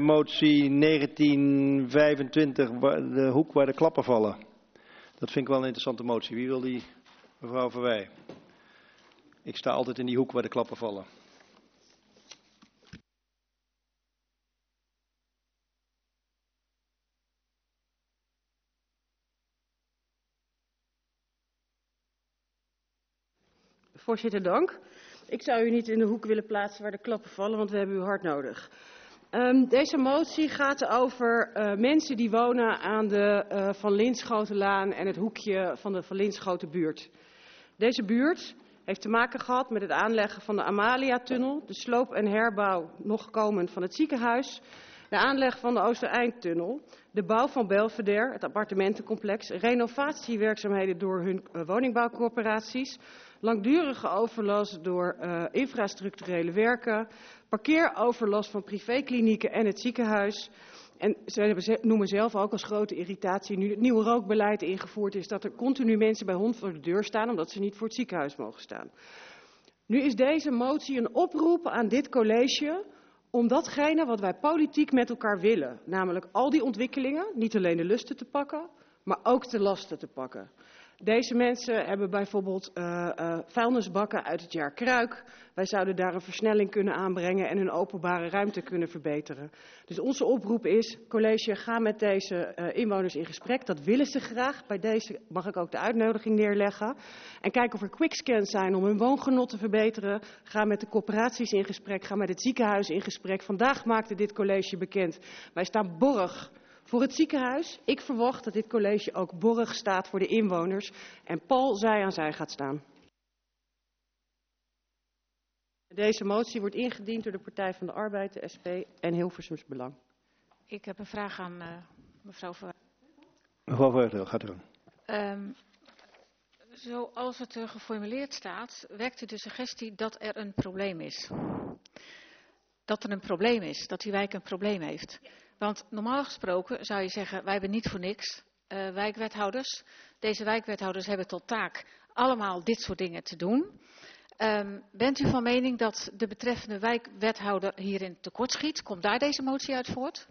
motie 1925, de hoek waar de klappen vallen. Dat vind ik wel een interessante motie. Wie wil die? Mevrouw Verwij. Ik sta altijd in die hoek waar de klappen vallen. Voorzitter, dank. Ik zou u niet in de hoek willen plaatsen waar de klappen vallen, want we hebben u hard nodig. Deze motie gaat over mensen die wonen aan de Van Linschotenlaan en het hoekje van de Van Linschotenbuurt. Deze buurt heeft te maken gehad met het aanleggen van de Amalia-tunnel, de sloop en herbouw nog komend van het ziekenhuis, de aanleg van de Oostereindtunnel, de bouw van Belvedere, het appartementencomplex, renovatiewerkzaamheden door hun woningbouwcorporaties, langdurige overlast door infrastructurele werken, parkeeroverlast van privéklinieken en het ziekenhuis. En ze noemen zelf ook als grote irritatie, nu het nieuwe rookbeleid ingevoerd is, dat er continu mensen bij hond voor de deur staan, omdat ze niet voor het ziekenhuis mogen staan. Nu is deze motie een oproep aan dit college om datgene wat wij politiek met elkaar willen, namelijk al die ontwikkelingen, niet alleen de lusten te pakken, maar ook de lasten te pakken. Deze mensen hebben bijvoorbeeld vuilnisbakken uit het jaar Kruik. Wij zouden daar een versnelling kunnen aanbrengen en hun openbare ruimte kunnen verbeteren. Dus onze oproep is, college, ga met deze inwoners in gesprek. Dat willen ze graag. Bij deze mag ik ook de uitnodiging neerleggen. En kijk of er quickscans zijn om hun woongenot te verbeteren. Ga met de corporaties in gesprek. Ga met het ziekenhuis in gesprek. Vandaag maakte dit college bekend. Wij staan borg voor het ziekenhuis. Ik verwacht dat dit college ook borg staat voor de inwoners en Paul zij aan zij gaat staan. Deze motie wordt ingediend door de Partij van de Arbeid, de SP en Hilversums Belang. Ik heb een vraag aan mevrouw Verwij. Mevrouw Verwij, gaat u dan. Zoals het geformuleerd staat, wekt u de suggestie dat er een probleem is. Dat er een probleem is, dat die wijk een probleem heeft. Want normaal gesproken zou je zeggen, wij hebben niet voor niks wijkwethouders. Deze wijkwethouders hebben tot taak allemaal dit soort dingen te doen. Bent u van mening dat de betreffende wijkwethouder hierin tekortschiet? Komt daar deze motie uit voort?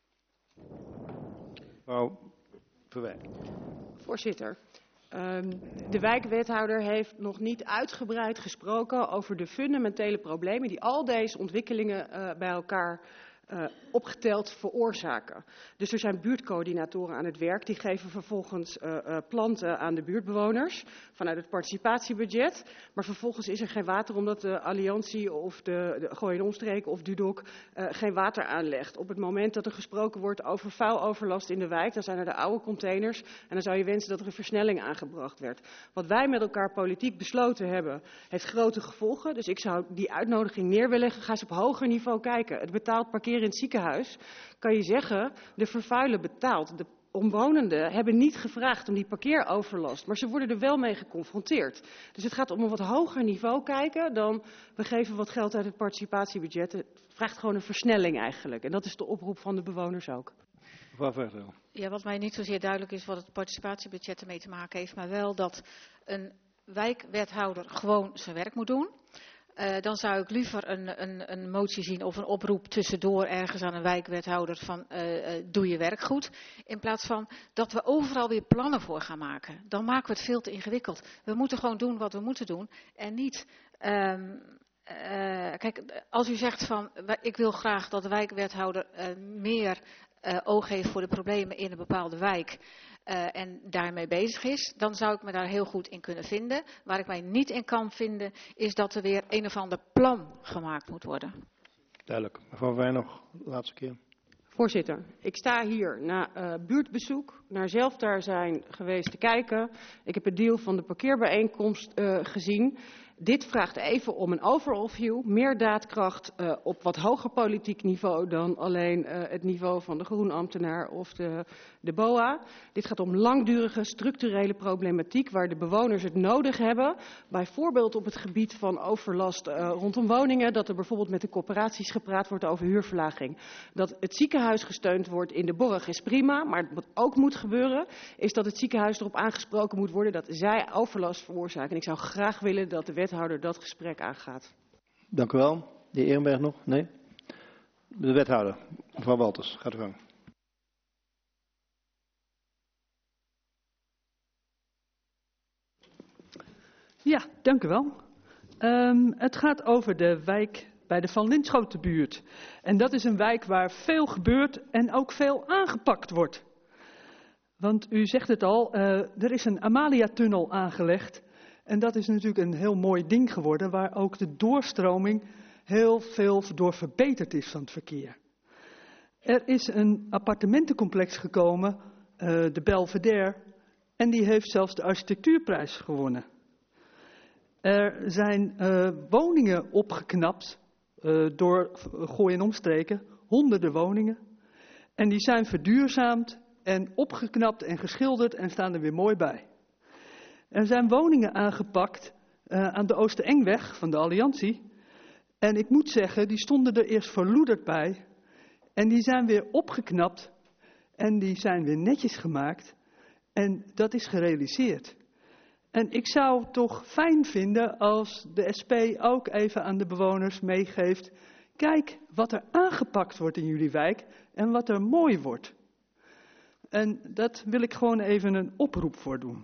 Mevrouw Verwij. Voorzitter, de wijkwethouder heeft nog niet uitgebreid gesproken over de fundamentele problemen die al deze ontwikkelingen bij elkaar opgeteld veroorzaken. Dus er zijn buurtcoördinatoren aan het werk. Die geven vervolgens planten aan de buurtbewoners vanuit het participatiebudget. Maar vervolgens is er geen water omdat de Alliantie of de Gooi en Omstreken of Dudok geen water aanlegt. Op het moment dat er gesproken wordt over vuiloverlast in de wijk, dan zijn er de oude containers. En dan zou je wensen dat er een versnelling aangebracht werd. Wat wij met elkaar politiek besloten hebben, heeft grote gevolgen. Dus ik zou die uitnodiging neer willen leggen. Ga eens op hoger niveau kijken. Het betaald parkeren in het ziekenhuis, kan je zeggen, de vervuiler betaalt. De omwonenden hebben niet gevraagd om die parkeeroverlast, maar ze worden er wel mee geconfronteerd. Dus het gaat om een wat hoger niveau kijken dan we geven wat geld uit het participatiebudget. Het vraagt gewoon een versnelling eigenlijk. En dat is de oproep van de bewoners ook. Ja, wat mij niet zozeer duidelijk is wat het participatiebudget ermee te maken heeft, maar wel dat een wijkwethouder gewoon zijn werk moet doen. Dan zou ik liever een motie zien of een oproep tussendoor ergens aan een wijkwethouder van doe je werk goed. In plaats van dat we overal weer plannen voor gaan maken. Dan maken we het veel te ingewikkeld. We moeten gewoon doen wat we moeten doen en niet... kijk, als u zegt van ik wil graag dat de wijkwethouder meer oog heeft voor de problemen in een bepaalde wijk en daarmee bezig is, dan zou ik me daar heel goed in kunnen vinden. Waar ik mij niet in kan vinden is dat er weer een of ander plan gemaakt moet worden. Duidelijk. Mevrouw Verwij nog, laatste keer. Voorzitter, ik sta hier na buurtbezoek, naar zelf daar zijn geweest te kijken. Ik heb het deel van de parkeerbijeenkomst gezien. Dit vraagt even om een overall view, meer daadkracht op wat hoger politiek niveau dan alleen het niveau van de groenambtenaar of de BOA. Dit gaat om langdurige structurele problematiek waar de bewoners het nodig hebben. Bijvoorbeeld op het gebied van overlast rondom woningen, dat er bijvoorbeeld met de corporaties gepraat wordt over huurverlaging. Dat het ziekenhuis gesteund wordt in de borg is prima, maar wat ook moet gebeuren is dat het ziekenhuis erop aangesproken moet worden dat zij overlast veroorzaken. En ik zou graag willen dat de wethouder dat gesprek aangaat. Dank u wel. De heer Ehrenberg nog? Nee? De wethouder, mevrouw Walters, gaat u gang. Ja, dank u wel. Het gaat over de wijk bij de Van Linschotenbuurt. En dat is een wijk waar veel gebeurt en ook veel aangepakt wordt. Want u zegt het al, er is een Amalia-tunnel aangelegd. En dat is natuurlijk een heel mooi ding geworden, waar ook de doorstroming heel veel door verbeterd is van het verkeer. Er is een appartementencomplex gekomen, de Belvedere, en die heeft zelfs de architectuurprijs gewonnen. Er zijn woningen opgeknapt door Gooi en omstreken, honderden woningen. En die zijn verduurzaamd en opgeknapt en geschilderd en staan er weer mooi bij. Er zijn woningen aangepakt aan de Oosterengweg van de Alliantie. En ik moet zeggen, die stonden er eerst verloederd bij. En die zijn weer opgeknapt en die zijn weer netjes gemaakt. En dat is gerealiseerd. En ik zou toch fijn vinden als de SP ook even aan de bewoners meegeeft. Kijk wat er aangepakt wordt in jullie wijk en wat er mooi wordt. En dat wil ik gewoon even een oproep voor doen.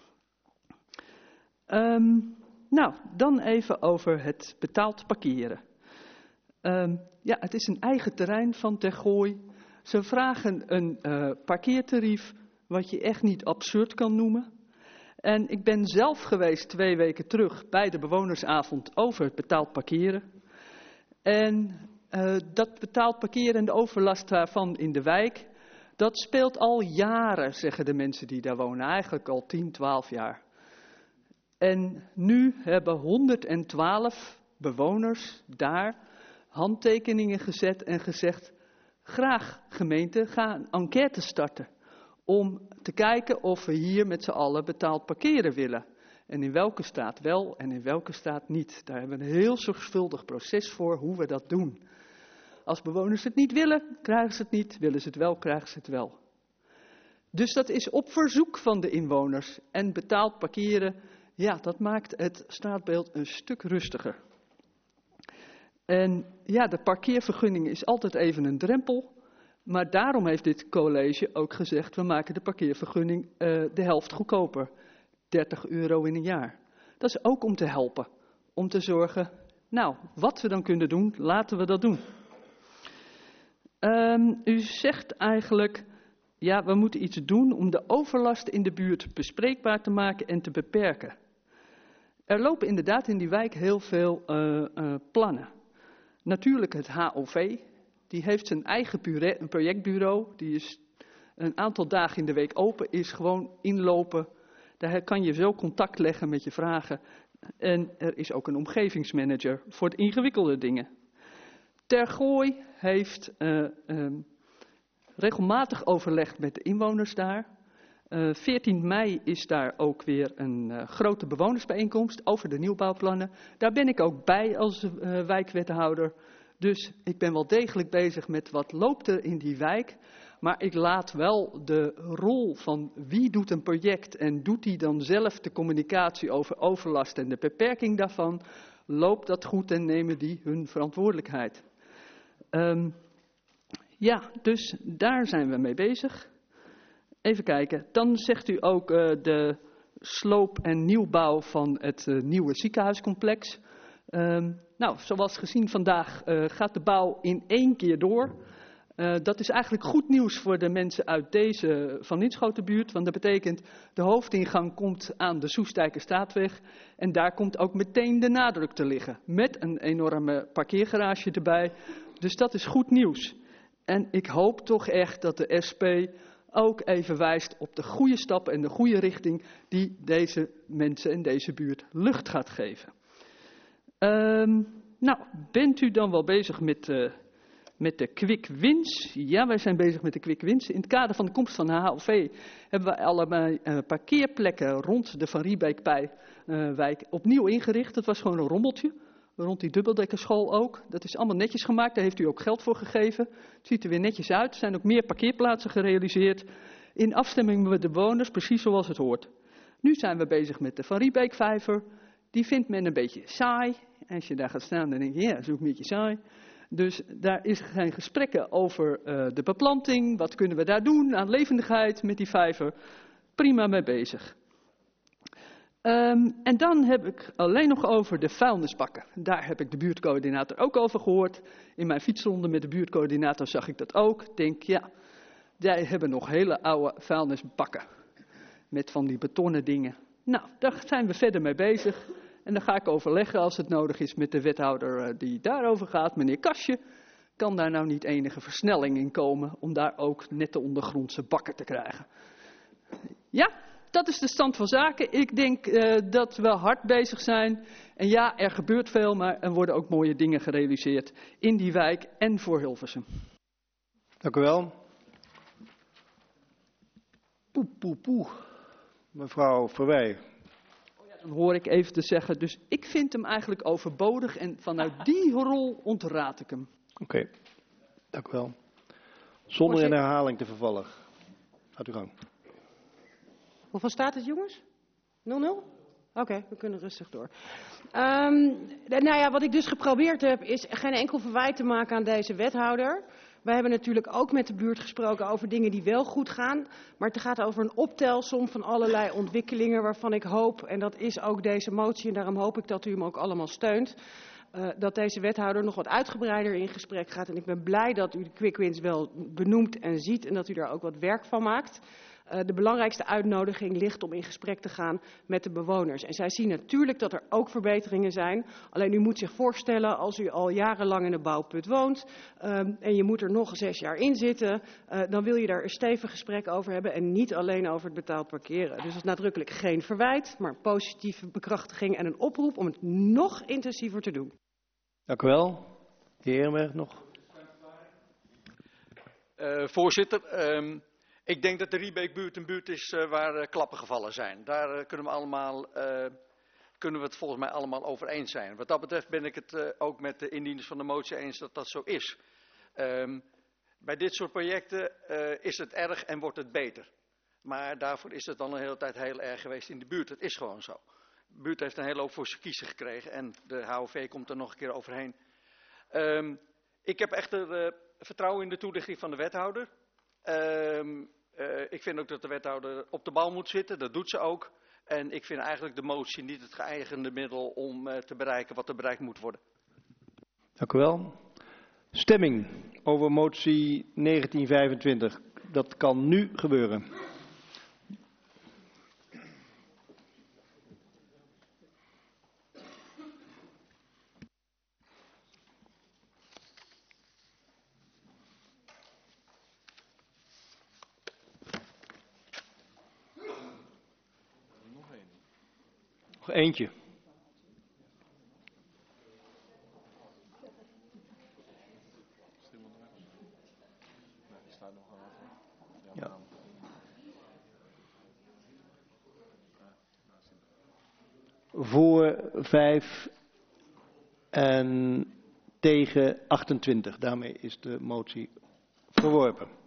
Nou, dan even over het betaald parkeren. Ja, het is een eigen terrein van Tergooi. Ze vragen een parkeertarief wat je echt niet absurd kan noemen. En ik ben zelf geweest 2 weken terug bij de bewonersavond over het betaald parkeren. En dat betaald parkeren en de overlast daarvan in de wijk, dat speelt al jaren, zeggen de mensen die daar wonen. Eigenlijk al 10, 12 jaar. En nu hebben 112 bewoners daar handtekeningen gezet en gezegd, graag gemeente, ga een enquête starten. Om te kijken of we hier met z'n allen betaald parkeren willen. En in welke staat wel en in welke staat niet. Daar hebben we een heel zorgvuldig proces voor hoe we dat doen. Als bewoners het niet willen, krijgen ze het niet. Willen ze het wel, krijgen ze het wel. Dus dat is op verzoek van de inwoners. En betaald parkeren, ja, dat maakt het straatbeeld een stuk rustiger. En ja, de parkeervergunning is altijd even een drempel. Maar daarom heeft dit college ook gezegd, we maken de parkeervergunning de helft goedkoper. €30 in een jaar. Dat is ook om te helpen. Om te zorgen, nou, wat we dan kunnen doen, laten we dat doen. U zegt eigenlijk, ja, we moeten iets doen om de overlast in de buurt bespreekbaar te maken en te beperken. Er lopen inderdaad in die wijk heel veel plannen. Natuurlijk het HOV, die heeft zijn eigen projectbureau, die is een aantal dagen in de week open, is gewoon inlopen. Daar kan je zo contact leggen met je vragen. En er is ook een omgevingsmanager voor de ingewikkelde dingen. Tergooi heeft regelmatig overlegd met de inwoners daar. 14 mei is daar ook weer een grote bewonersbijeenkomst over de nieuwbouwplannen. Daar ben ik ook bij als wijkwethouder. Dus ik ben wel degelijk bezig met wat loopt er in die wijk. Maar ik laat wel de rol van wie doet een project en doet die dan zelf de communicatie over overlast en de beperking daarvan. Loopt dat goed en nemen die hun verantwoordelijkheid. Ja, dus daar zijn we mee bezig. Even kijken, dan zegt u ook de sloop en nieuwbouw van het nieuwe ziekenhuiscomplex. Nou, zoals gezien vandaag gaat de bouw in 1 keer door. Dat is eigenlijk goed nieuws voor de mensen uit deze Van Linschotenbuurt. Want dat betekent, de hoofdingang komt aan de Soestdijkerstraatweg. En daar komt ook meteen de nadruk te liggen. Met een enorme parkeergarage erbij. Dus dat is goed nieuws. En ik hoop toch echt dat de SP ook even wijst op de goede stappen en de goede richting die deze mensen in deze buurt lucht gaat geven. Nou, bent u dan wel bezig met de quick wins? Ja, wij zijn bezig met de quick wins. In het kader van de komst van de HOV hebben we allebei parkeerplekken rond de Van Riebeekwijk opnieuw ingericht. Dat was gewoon een rommeltje. Rond die dubbeldekkerschool ook. Dat is allemaal netjes gemaakt, daar heeft u ook geld voor gegeven. Het ziet er weer netjes uit. Er zijn ook meer parkeerplaatsen gerealiseerd. In afstemming met de bewoners, precies zoals het hoort. Nu zijn we bezig met de Van Riebeekvijver. Die vindt men een beetje saai. Als je daar gaat staan, dan denk je, ja, dat is ook een beetje saai. Dus daar is geen gesprekken over de beplanting. Wat kunnen we daar doen aan levendigheid met die vijver? Prima mee bezig. En dan heb ik alleen nog over de vuilnisbakken. Daar heb ik de buurtcoördinator ook over gehoord. In mijn fietsronde met de buurtcoördinator zag ik dat ook. Ik denk, ja, zij hebben nog hele oude vuilnisbakken. Met van die betonnen dingen. Nou, daar zijn we verder mee bezig. En dan ga ik overleggen als het nodig is met de wethouder die daarover gaat. Meneer Kastje, kan daar nou niet enige versnelling in komen om daar ook nette ondergrondse bakken te krijgen? Ja, dat is de stand van zaken. Ik denk dat we hard bezig zijn. En ja, er gebeurt veel, maar er worden ook mooie dingen gerealiseerd in die wijk en voor Hilversum. Dank u wel. Mevrouw Verwij. Dan hoor ik even te zeggen, dus ik vind hem eigenlijk overbodig en vanuit die rol ontraad ik hem. Oké, dank u wel. Zonder in herhaling te vervallen. Gaat u gang. Hoeveel staat het, jongens? 0-0? Oké, we kunnen rustig door. Nou ja, wat ik dus geprobeerd heb, is geen enkel verwijt te maken aan deze wethouder. Wij hebben natuurlijk ook met de buurt gesproken over dingen die wel goed gaan. Maar het gaat over een optelsom van allerlei ontwikkelingen waarvan ik hoop, en dat is ook deze motie, en daarom hoop ik dat u hem ook allemaal steunt, dat deze wethouder nog wat uitgebreider in gesprek gaat. En ik ben blij dat u de quick wins wel benoemt en ziet en dat u daar ook wat werk van maakt. De belangrijkste uitnodiging ligt om in gesprek te gaan met de bewoners. En zij zien natuurlijk dat er ook verbeteringen zijn. Alleen u moet zich voorstellen, als u al jarenlang in een bouwput woont en je moet er nog 6 jaar in zitten, dan wil je daar een stevig gesprek over hebben en niet alleen over het betaald parkeren. Dus dat is nadrukkelijk geen verwijt, maar positieve bekrachtiging en een oproep om het nog intensiever te doen. Dank u wel. De heer Eermerg nog. Voorzitter, ik denk dat de Riebeekbuurt een buurt is waar klappen gevallen zijn. Daar kunnen we het volgens mij allemaal over eens zijn. Wat dat betreft ben ik het ook met de indieners van de motie eens dat dat zo is. Bij dit soort projecten is het erg en wordt het beter. Maar daarvoor is het dan een hele tijd heel erg geweest in de buurt. Het is gewoon zo. De buurt heeft een hele hoop voor zijn kiezen gekregen en de HOV komt er nog een keer overheen. Ik heb echter vertrouwen in de toelichting van de wethouder. Ik vind ook dat de wethouder op de bal moet zitten, dat doet ze ook. En ik vind eigenlijk de motie niet het geëigende middel om te bereiken wat er bereikt moet worden. Dank u wel. Stemming over motie 1925. Dat kan nu gebeuren. Nog eentje. Ja. Voor 5 en tegen 28. Daarmee is de motie verworpen.